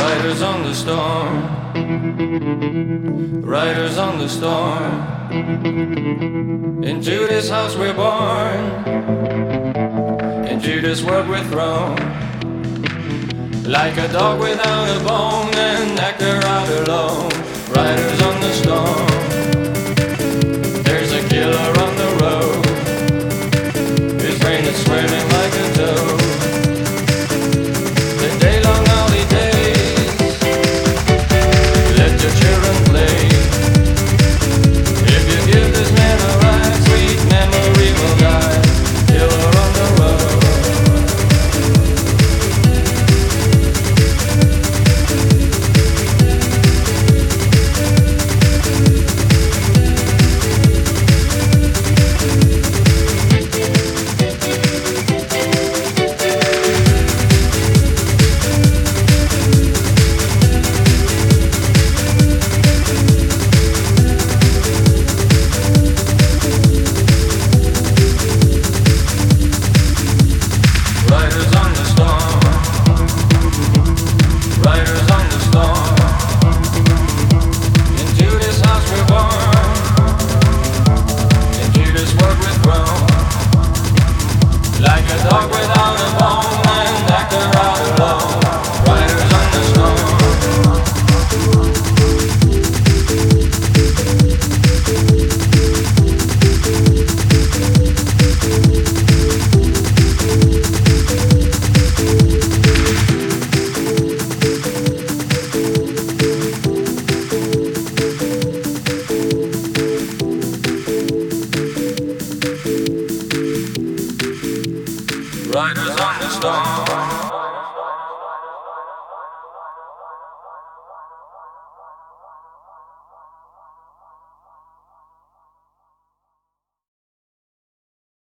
Riders on the storm, riders on the storm. Into this house we're born, into this world we're thrown. Like a dog without a bone, an actor out alone. Riders on the storm, there's a killer on the road. His brain is swimming like a toad. The day-long holidays, let your children play. If you give this man a ride, sweet memory will die. Killer on the road. Riders on the storm, riders on the storm. Into this house we're born, into this world we're thrown. Like a dog without a bone, an actor out alone. Riders on the storm. Riders on the storm.